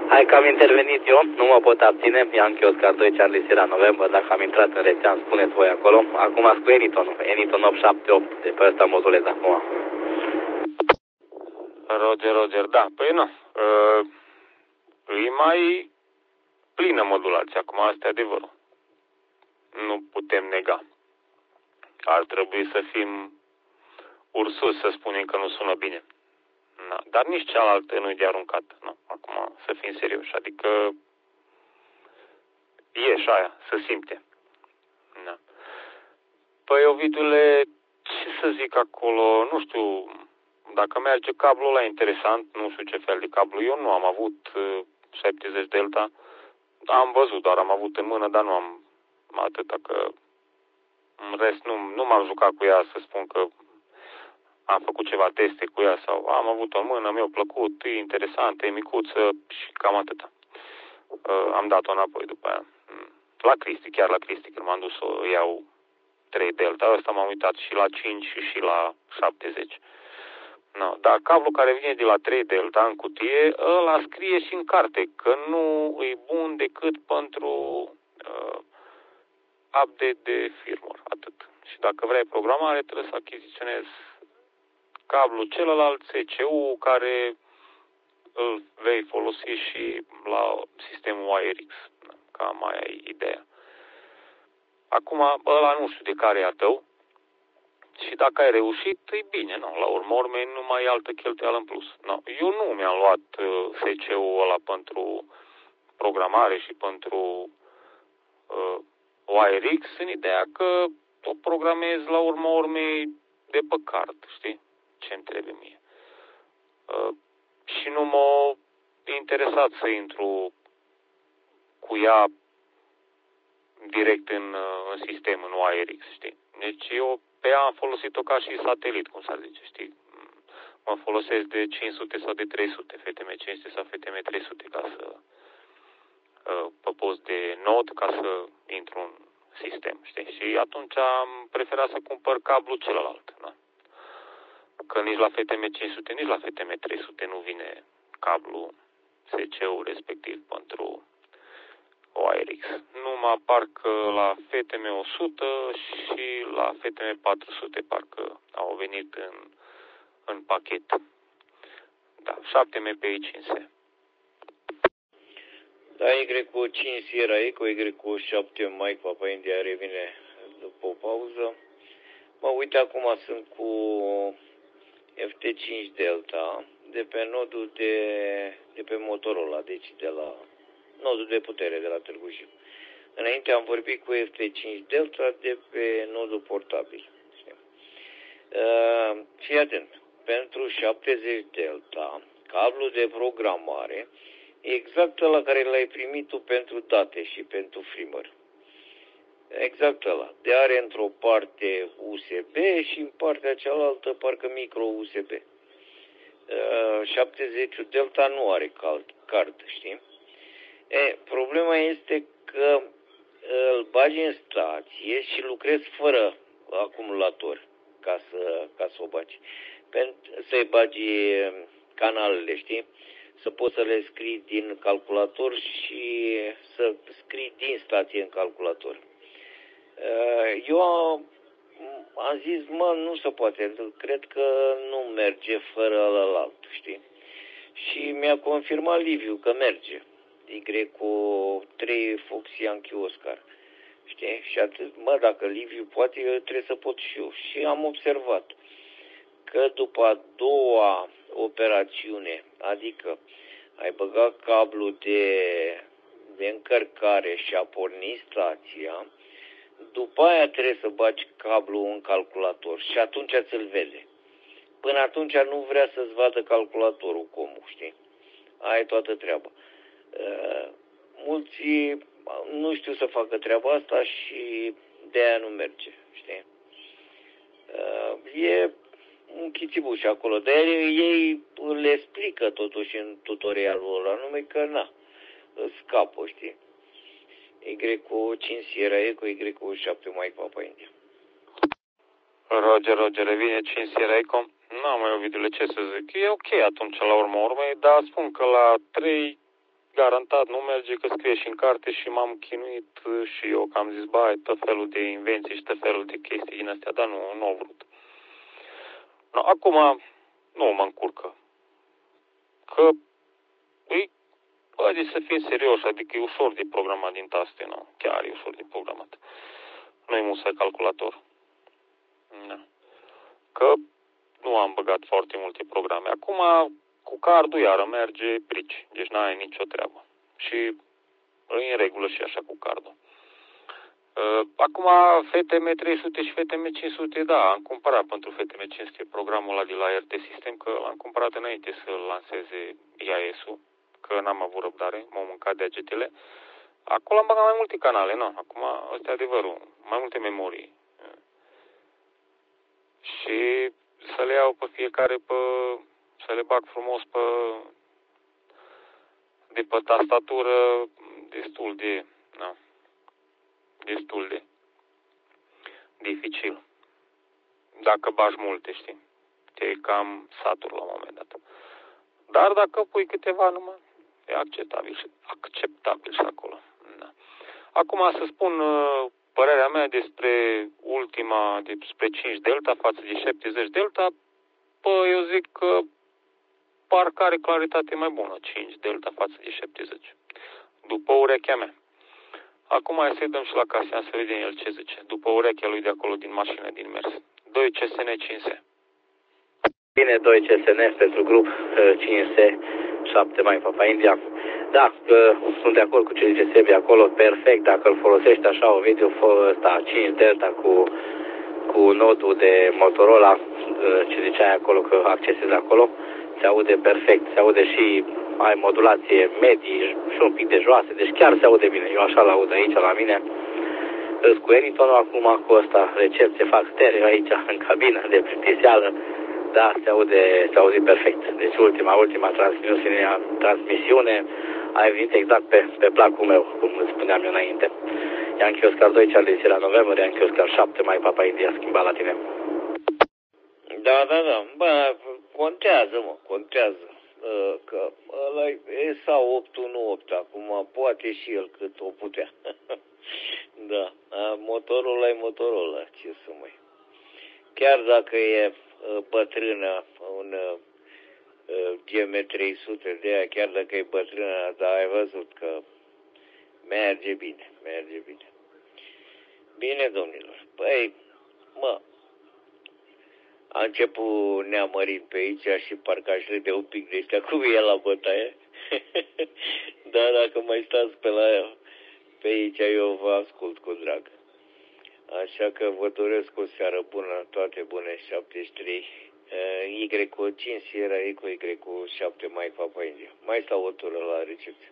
Hai că am intervenit eu, nu mă pot abține, Ian Chioscar 2 Charlie Sierra November, dacă am intrat în rețea, îmi spuneți voi acolo. Acum sunt cu Eniton 878, de pe ăsta modulez acum. Roger, da, păi nu. E mai plină modulația, acum asta e adevărul. Nu putem nega. Ar trebui să fim ursus să spunem că nu sună bine. Na, dar nici cealaltă nu e de aruncat. Nu, acum să fim serioși, adică e și aia, să simte. Na. Păi, Ovidule, ce să zic acolo, nu știu, dacă merge cablul ăla interesant, nu știu ce fel de cablu, eu nu am avut 70 delta, am văzut, doar am avut în mână, dar nu am atâta, că în rest nu m-am jucat cu ea să spun că am făcut ceva teste cu ea sau am avut-o în mână, mi-a plăcut, e interesantă, e micuță și cam atâta. Am dat-o înapoi după aia. La Cristi, chiar la Cristi, când m-am dus să iau 3 delta, ăsta m-am uitat și la 5 și la 70. No, dar cablul care vine de la 3 delta în cutie, ăla scrie și în carte că nu e bun decât pentru update de firmware, atât. Și dacă vrei programare, trebuie să achiziționezi cablul celălalt CCU care îl vei folosi și la sistemul WireX. Cam aia e ideea. Acum, ăla nu știu de care e a tău și dacă ai reușit, e bine. No, la urmă, nu mai e altă cheltuială în plus. No, eu nu mi-am luat SC-ul ăla pentru programare și pentru WireX în ideea că o programez la urmă urmei de pe card, știi? Ce-mi trebuie mie. Și nu m-a interesat să intru cu ea direct în sistem, în WireX, știi? Deci eu pe ea am folosit-o ca și satelit, cum s-ar zice, știi? Mă folosesc de 500 sau de 300, FTM 500 sau FTM 300 ca să pe post de nod ca să intru în sistem, știi? Și atunci am preferat să cumpăr cablul celălalt, da? Că nici la FTM 500, nici la FTM 300 nu vine cablu SC-ul respectiv pentru WireX. Numai parcă la FTM 100 și la FTM 400 parcă au venit în pachet. Da, 7 MPI 5S. Da, Y cu 5 Sierra Eco, Y cu 7 Mike Papa India revine după o pauză. Mă uite, acum sunt cu FT5 Delta de pe nodul de pe Motorola, deci de la nodul de putere de la Târgu Jiu. Înainte am vorbit cu FT5 Delta de pe nodul portabil. Fii atent, pentru 70 Delta, cablul de programare exact ăla care l-ai primit tu pentru date și pentru firmware. Exact ăla. De are într-o parte USB și în partea cealaltă parcă micro USB. 70 Delta nu are card, știi? Problema este că îl bagi în stație și lucrezi fără acumulator ca să o bagi. Să-i bagi canalele, știi? Să poți să le scrii din calculator și să scrii din stație în calculator. Eu am zis, nu se poate, cred că nu merge fără ălalt, știi? Și mi-a confirmat Liviu că merge. Y cu 3 Fox Yankee Oscar. Știi? Și atât, dacă Liviu poate, eu trebuie să pot și eu. Și am observat că după a doua operațiune, adică ai băgat cablul de încărcare și a pornit stația, după aia trebuie să bagi cablul în calculator și atunci ți-l vede. Până atunci nu vrea să-ți vadă calculatorul comul, știi? Aia e toată treaba. Mulți nu știu să facă treaba asta și de aia nu merge, știi? E un chitibuș acolo, dar ei le explică totuși în tutorialul ăla, numai că scapă, știi? Y cu 5 Sierra Eco, Y cu 7 Mike Papa India. Roger, revine 5 Sierra Eco. N-am mai Ovidule, ce să zic. E ok atunci la urmă urmei, dar spun că la 3 garantat nu merge, că scrie și în carte și m-am chinuit și eu, că am zis, bă, tot felul de invenții și tot felul de chestii din astea, dar nu au vrut. No, acum nu mă încurcă. Că Băi, să fie serios, adică e ușor de programat din taste, nu? Chiar e ușor de programat. Nu-i musai calculator. Da. Că nu am băgat foarte multe programe. Acum, cu cardul iară merge brici, deci n-ai nicio treabă. Și e în regulă și așa cu cardul. Acum, FTM 300 și FTM 500, da, am cumpărat pentru FTM 500 programul ăla de la RT System, că l-am cumpărat înainte să lanseze IAS-ul, că n-am avut răbdare, m-au mâncat degetele. Acolo am băgat mai multe canale, nu? Acum, ăsta e adevărul, mai multe memorii. Și să le iau pe fiecare să le bag frumos de pe tastatură, destul de dificil. Dacă bagi multe, știi? Te cam satur la un moment dat. Dar dacă pui câteva numai, e acceptabil și acolo. Da. Acum să spun părerea mea despre despre 5 Delta față de 70 Delta, eu zic că parcă are claritate mai bună 5 Delta față de 70. După urechea mea. Acum hai să-i dăm și la Casian să vedem el ce zice. După urechea lui de acolo din mașină, din mers. 2 CSN 5S. Bine, 2 CSN pentru grup 5S 7 mai Papa India. Da, sunt de acord cu ce zice Sebi acolo, perfect, dacă îl folosești așa o video, ăsta 5 Delta cu nodul de Motorola, ce ziceai acolo că accesezi acolo, se aude perfect, se aude și ai modulație medii și un pic de joase, deci chiar se aude bine, eu așa l-aud aici la mine. Îți cu Anyton acum cu ăsta, recepție, fac stereo aici în cabină de plictiseală. Da, se aude perfect. Deci ultima transmisiune ai venit exact pe placul meu, cum îți spuneam eu înainte. Yankee Oscar 2, Charlie Sierra November, Yankee Oscar 7, mai Papa India, schimba la tine. Da. Bă, contează. Că ăla e ESA 818, acum poate și el cât o putea. Da, motorul e Motorola, ce să mai... Chiar dacă e bătrână, un GM300 de aia, chiar dacă e bătrână, dar ai văzut că merge bine. Bine, domnilor, păi, a început neamărit pe aici și parcă aș râde un pic de ăștia cum e la bătaie. Dar dacă mai stați pe aici, eu vă ascult cu drag. Așa că vă doresc o seară bună, toate bune, 73. Y cu 5 Sierra, Y cu 7 mai Papa India. Mai stau o tură la recepție.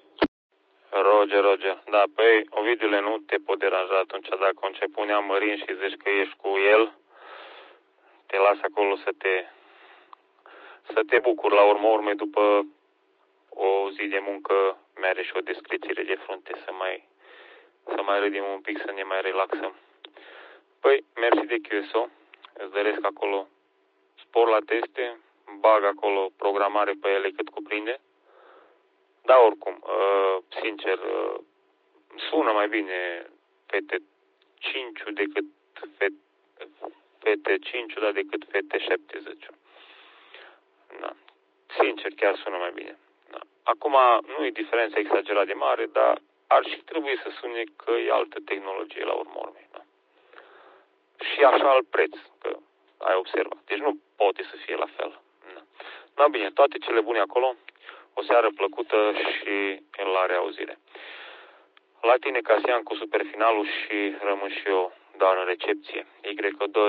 Roger. Da, păi, Ovidiule, nu te pot deranja atunci dacă începu neamărin și zici că ești cu el. Te las acolo să te bucuri la urmei după o zi de muncă, mere și o descriere de frunte, să mai râdim un pic, să ne mai relaxăm. Păi, mersi de QSO, îți doresc acolo spor la teste, bag acolo programare pe ele cât cuprinde. Da, oricum, sincer, sună mai bine FT5 decât FT5, dar decât FT70. Da. Sincer, chiar sună mai bine. Da. Acum, nu e diferența exagerat de mare, dar ar și trebui să sune că e altă tehnologie la urmă. Da. Și așa al preț, că ai observat. Deci nu poate să fie la fel. Da, bine, toate cele bune acolo, o seară plăcută și la reauzire. La tine, Casian, cu superfinalul și rămân și eu doar în recepție. Y2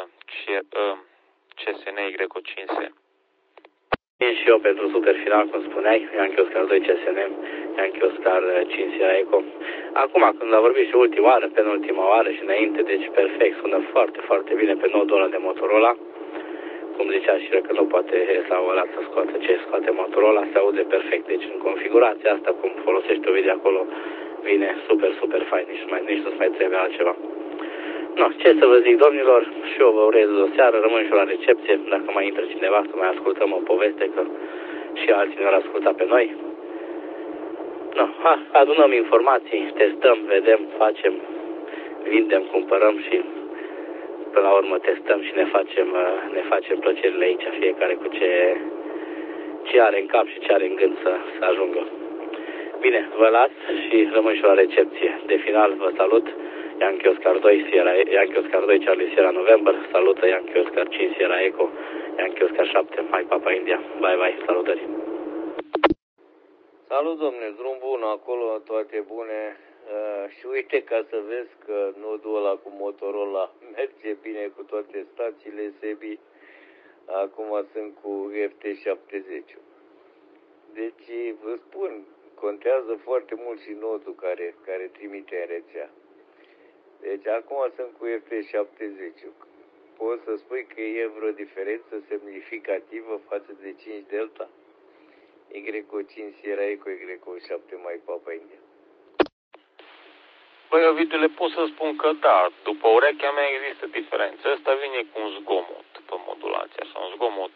CSN, Y5S. Și eu pentru superfinal, cum spuneai, Yankee Oscar 2 CSN, Yankee Oscar 5 Sierra Eco. Acum, când a vorbit și ultima oară, penultima oară și înainte, deci perfect, sună foarte, foarte bine pe nodul ăla de Motorola. Cum zicea și că nu poate sau ăla să scoate ce scoate Motorola, se aude perfect. Deci în configurația asta, cum folosești o video acolo, vine super, super fain, nici nu-ți mai trebuie altceva. No, ce să vă zic, domnilor, și eu vă urez o seară, rămân și eu la recepție, dacă mai intră cineva să mai ascultăm o poveste, că și alții ne-au ascultat pe noi. No, adunăm informații, testăm, vedem, facem, vindem, cumpărăm și până la urmă testăm și ne facem plăcerile aici, fiecare cu ce are în cap și ce are în gând să ajungă. Bine, vă las și rămân și la recepție. De final vă salut, Yankee Oscar 2, Charlie Sierra November, salută Yankee Oscar 5 Sierra Echo, Yankee Oscar 7, Mike Papa India. Bye bye, salutări. Salut, domnule, drum bun acolo, toate bune. Și uite, ca să vezi că nodul ăla cu Motorola merge bine cu toate stațiile SEBI. Acum sunt cu FT70. Deci, vă spun, contează foarte mult și nodul care trimite în rețea. Deci, acum sunt cu FT70. Poți să spui că e vreo diferență semnificativă față de 5 Delta? Y5 Sierra Echo, Y7 Mike Papa India. Băi, Ovidiule, pot să spun că da, după urechea mea există diferență. Ăsta vine cu un zgomot pe modulație, așa, un zgomot,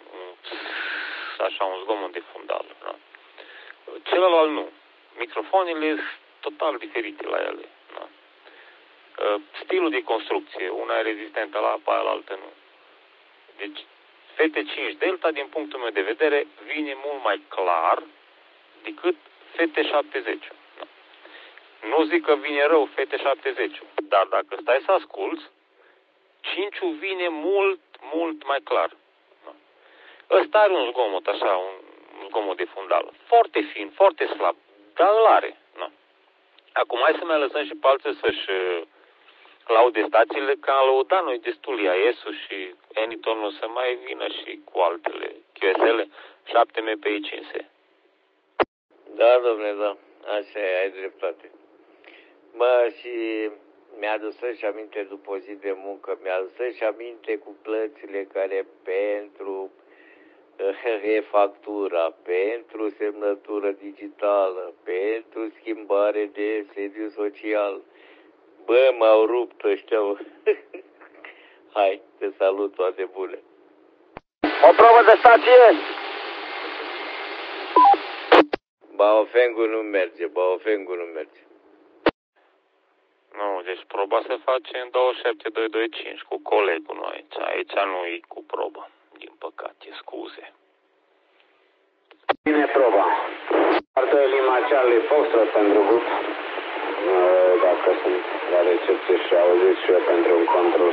așa, un zgomot de fundal. Da? Celălalt nu. Microfoanele sunt total diferite la ele. Da? Stilul de construcție, una e rezistentă la apa, alaltă nu. Deci, FT5 Delta, din punctul meu de vedere, vine mult mai clar decât FT70. Nu zic că vine rău FT70, dar dacă stai să asculți, 5-ul vine mult, mult mai clar. Ăsta are un zgomot, așa, un zgomot de fundal. Foarte fin, foarte slab, dar îl are. Acum hai să mai lăsăm și pe alții să-și laude stațiile, că am lăudat noi destul IAS-ul și Anyton o să mai vină și cu altele, QSL 7 MPI 5S. Da, domnule, da, așa e, ai dreptate. Bă, și mi-a adus și aminte după o zi de muncă, mi-a adus și aminte cu plățile care pentru e-factura, pentru semnătură digitală, pentru schimbare de sediu social. Bă, m-au rupt ăștia. Hai, te salut, toate bune. O probă de stație! Baofengul nu merge, Baofengul nu merge. Nu, deci proba se face în 27225 cu colegul noi aici. Aici nu e cu probă, din păcate, scuze. Bine proba. Partea Lima Charlie Foxtrot pentru grup. Dacă sunt la recepție și auziți și eu pentru un control.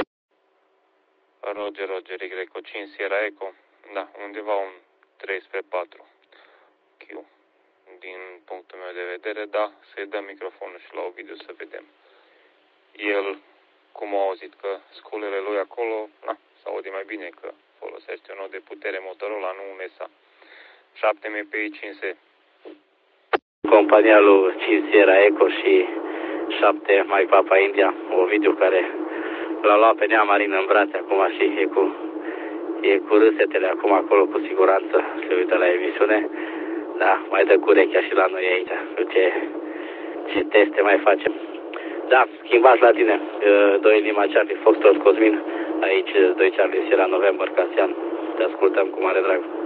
Roger, Y5 Sierra Echo. Da, undeva un 3/4 Q. Din punctul meu de vedere, da, să-i dăm microfonul și la o video să vedem. El, cum a auzit că sculele lui acolo, se aude mai bine că folosește un nod de putere Motorola, nu un ESA. 7 MPI 5S. Compania lui 5 Sierra Echo și 7 Mike Papa India, o video care l-a luat pe Nea Marin în brațe acum și e cu râsetele acum acolo cu siguranță, se uită la emisiune. Da, mai dă cu urechea și la noi aici, ce teste mai facem. Da, schimbați la tine, 2 Lima Charlie Foxtrot Cosmin, aici 2 Charlie Sierra November Casian, te ascultăm cu mare drag.